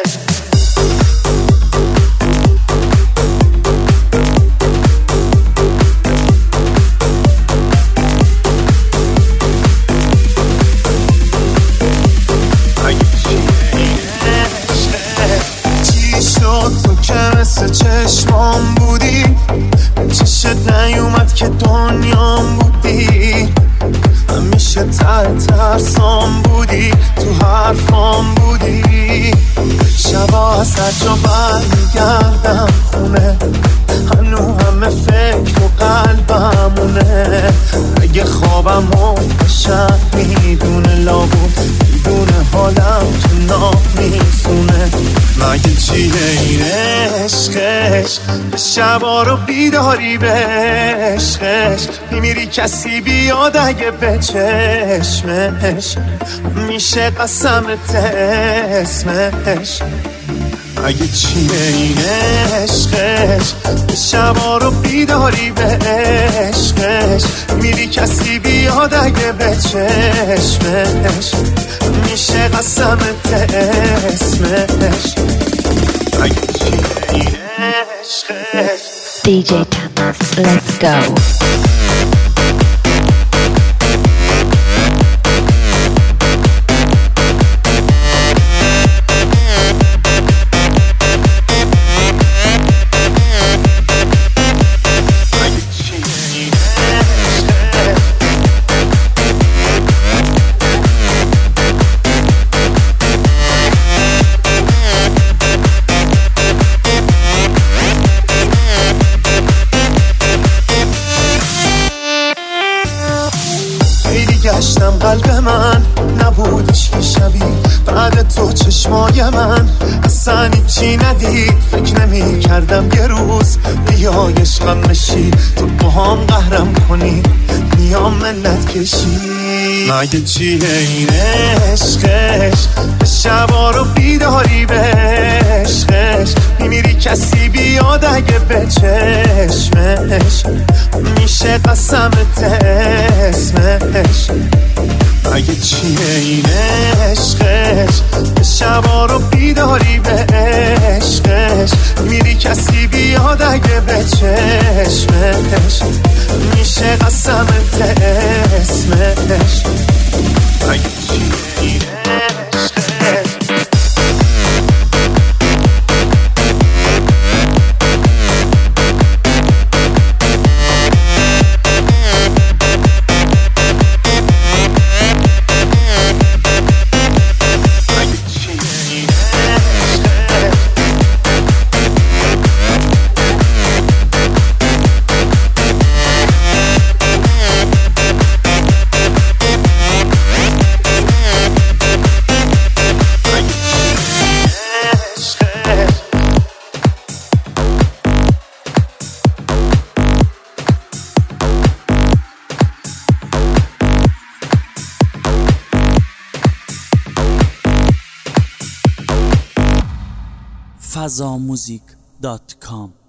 چشمام بودی چشت نیومد که دنیام بودی همیشه ترسام بودی تو حرفام بودی شبا از هر جا برمیگردم خونه هنو همه فکر و قلبمونه اگه خوابمو بشن میدونه لابود میدونه حالم که نامیسونه مگه چیه این عشقش شبا رو بیداری به عشقش میمیری کسی بیاد اگه به چشمش میشه قسمت اسمش مگه چیه این عشقش شبا رو بیداری به عشقش میری کسی بیاد اگه به چشمش میشه قسمت اسمش مگه چیه این عشقش DJ Tamas, let's go. گشتم قلب من نبودش که شبیه بعد تو چشمای من اصلا چی ندید فکر نمی کردم یه روز بیای عشقم بشی تو با هم قهرم کنی میام منت کشی مگه چیه این عشقش شبا رو بیداری به عشقش میمیری کسی بیاد اگه به چشمش میشه قسمت اسمش مگه چیه این عشقش شبا رو بیداری به عشقش میری کسی بیاد اگه به چشمش میشه قسمت اسمش مگه چیه این عشقش fazamusic.com